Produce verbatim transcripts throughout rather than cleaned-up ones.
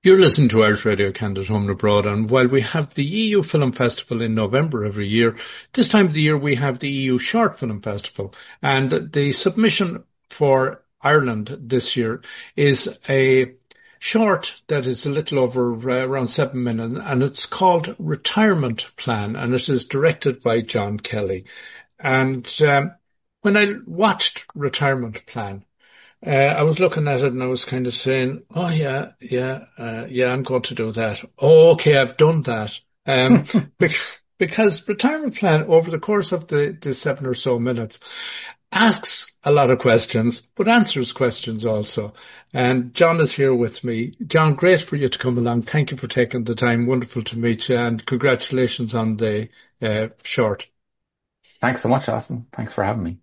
You're listening to Irish Radio Canada Home and Abroad, and while we have the E U Film Festival in November every year, this time of the year we have the E U Short Film Festival, and the submission for Ireland this year is a short that is a little over uh, around seven minutes, and it's called Retirement Plan, and it is directed by John Kelly. And um, when I watched Retirement Plan, Uh, I was looking at it and I was kind of saying, oh yeah, yeah, uh, yeah, I'm going to do that. Oh, okay, I've done that. Um, bec- because retirement plan over the course of the, the seven or so minutes asks a lot of questions, but answers questions also. And John is here with me. John, great for you to come along. Thank you for taking the time. Wonderful to meet you, and congratulations on the uh, short. Thanks so much, Austin. Thanks for having me.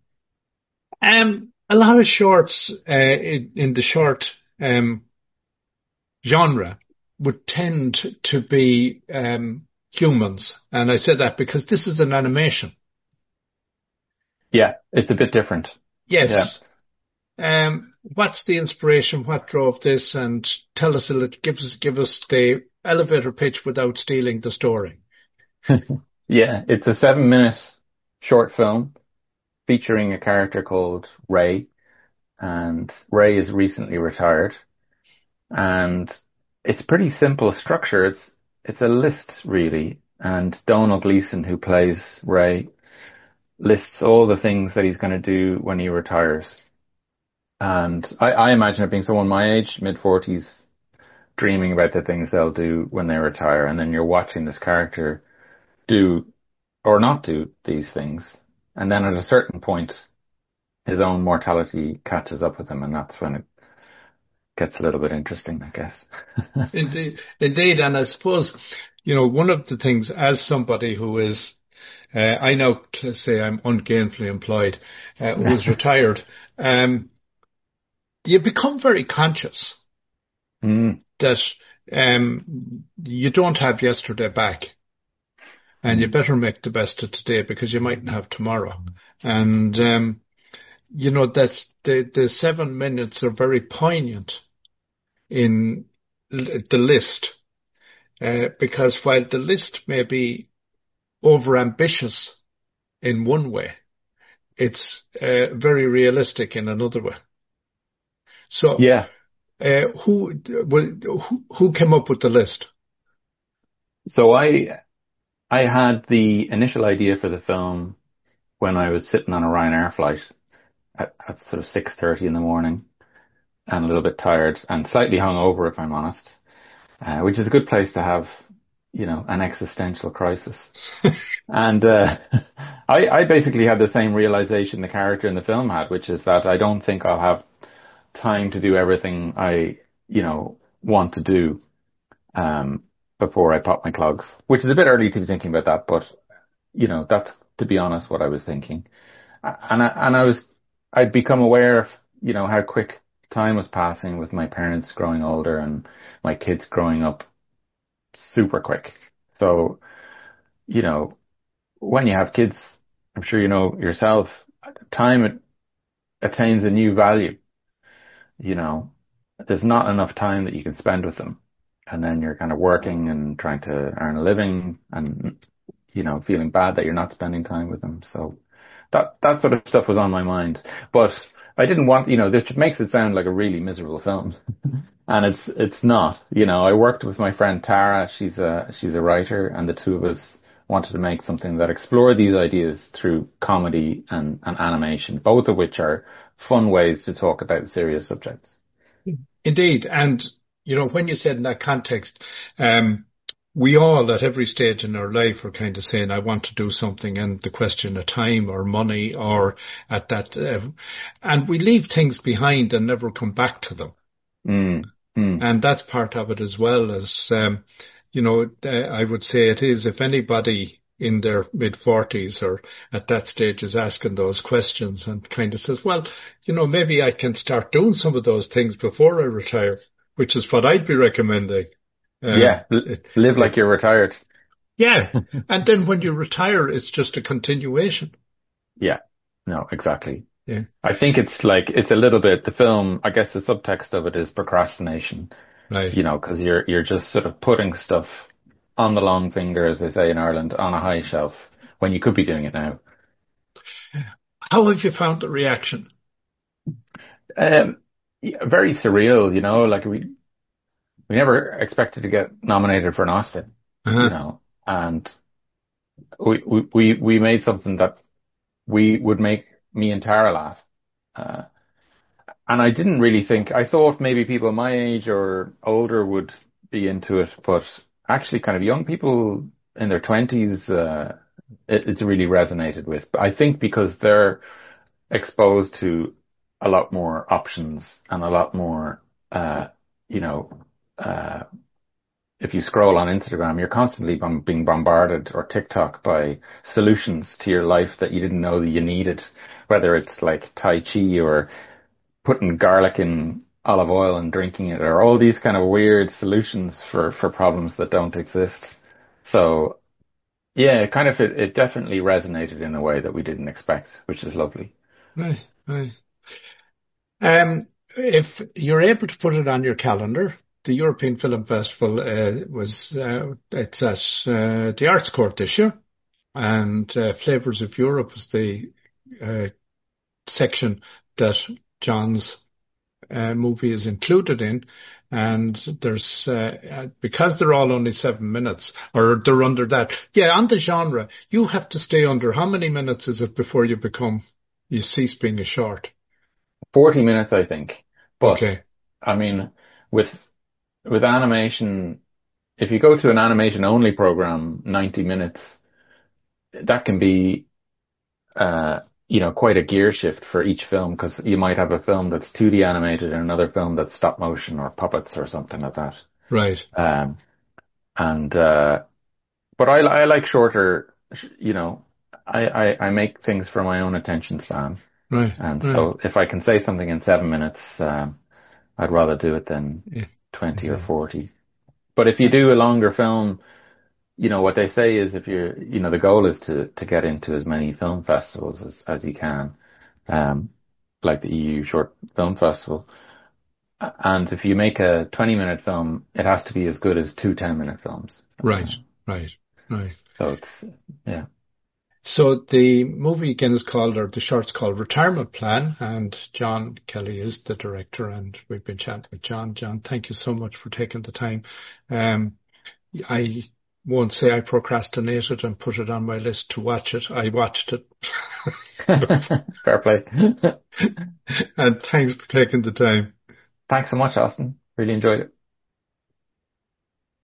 Um, A lot of shorts uh, in, in the short um, genre would tend to be um, humans. And I said that because this is an animation. Yeah, it's a bit different. Yes. Yeah. Um, what's the inspiration? What drove this? And tell us a little, give us, give us the elevator pitch without stealing the story. Yeah, it's a seven minute short film featuring a character called Ray, and Ray is recently retired, and it's pretty simple structure. It's it's a list really, and Donald Gleeson, who plays Ray, lists all the things that he's going to do when he retires. And I, I imagine it being someone my age, mid forties, dreaming about the things they'll do when they retire, and then you're watching this character do or not do these things, and then at a certain point his own mortality catches up with him, and that's when it gets a little bit interesting, I guess. Indeed, indeed, and I suppose, you know, one of the things as somebody who is, uh, I now say I'm ungainfully employed, uh, who is retired, um, you become very conscious mm. that um, you don't have yesterday back, and mm. you better make the best of today because you mightn't have tomorrow, and um, you know that the the seven minutes are very poignant in the list, uh, because while the list may be overambitious in one way, it's uh, very realistic in another way. So, yeah, uh, who who who came up with the list? So I I had the initial idea for the film when I was sitting on a Ryanair flight at, at sort of six thirty in the morning, and a little bit tired and slightly hungover, if I'm honest, uh, which is a good place to have, you know, an existential crisis. And uh, I, I basically had the same realization the character in the film had, which is that I don't think I'll have time to do everything I, you know, want to do um, before I pop my clogs, which is a bit early to be thinking about that, but, you know, that's, to be honest, what I was thinking. And I, and I was, I'd become aware of, you know, how quick time was passing with my parents growing older and my kids growing up super quick. So, you know, when you have kids, I'm sure you know yourself, time attains a new value. You know, there's not enough time that you can spend with them. And then you're kind of working and trying to earn a living and, you know, feeling bad that you're not spending time with them. So that, that sort of stuff was on my mind. But I didn't want, you know, which makes it sound like a really miserable film. And it's, it's not, you know, I worked with my friend Tara. She's a, she's a writer, and the two of us wanted to make something that explored these ideas through comedy and, and animation, both of which are fun ways to talk about serious subjects. Indeed. And, you know, when you said in that context, um, we all at every stage in our life are kind of saying, I want to do something, and the question of time or money or at that, uh, and we leave things behind and never come back to them. Mm, mm. And that's part of it as well as, um, you know, uh, I would say it is, if anybody in their mid forties or at that stage is asking those questions and kind of says, well, you know, maybe I can start doing some of those things before I retire, which is what I'd be recommending. Um, yeah, live like you're retired. Yeah, and then when you retire, it's just a continuation. Yeah, no, exactly. Yeah, I think it's like, it's a little bit, the film, I guess the subtext of it is procrastination. Right. you know, because you're you're just sort of putting stuff on the long finger, as they say in Ireland, on a high shelf when you could be doing it now. How have you found the reaction? Um, yeah, very surreal, you know, like we we never expected to get nominated for an Oscar, you Uh-huh. know, and we we we we made something that we would make me and Tara laugh. Uh, and I didn't really think, I thought maybe people my age or older would be into it, but actually kind of young people in their twenties, uh, it, it's really resonated with. I think because they're exposed to a lot more options and a lot more, uh, you know, uh, if you scroll on Instagram, you're constantly bom- being bombarded, or TikTok, by solutions to your life that you didn't know that you needed, whether it's like Tai Chi or putting garlic in olive oil and drinking it, or all these kind of weird solutions for, for problems that don't exist. So yeah, it kind of, it, it definitely resonated in a way that we didn't expect, which is lovely. Right. Right. Um, if you're able to put it on your calendar, the European Film Festival uh, was uh, it's at uh, the Arts Court this year, and uh, Flavors of Europe is the uh, section that John's uh, movie is included in. And there's uh, uh, because they're all only seven minutes, or they're under that. Yeah, on the genre, you have to stay under. How many minutes is it before you become you cease being a short? forty minutes, I think. But Okay, I mean, with, with animation, if you go to an animation only program, ninety minutes, that can be, uh, you know, quite a gear shift for each film, because you might have a film that's two D animated and another film that's stop motion or puppets or something like that. right, Um, and, uh, but I, I like shorter, you know, I, I, I make things for my own attention span. right, And right. so if I can say something in seven minutes, um, I'd rather do it than Yeah, twenty or yeah, forty. But if you do a longer film, you know, what they say is if you're, you know, the goal is to, to get into as many film festivals as, as you can, um, like the E U Short Film Festival. And if you make a twenty minute film, it has to be as good as two ten minute films. right, Uh, right, right. so it's, yeah. So the movie again is called, or the short's called Retirement Plan, and John Kelly is the director, and we've been chatting with John. John, thank you so much for taking the time. Um, I won't say I procrastinated and put it on my list to watch it. I watched it. Fair play. And thanks for taking the time. Thanks so much, Austin. Really enjoyed it.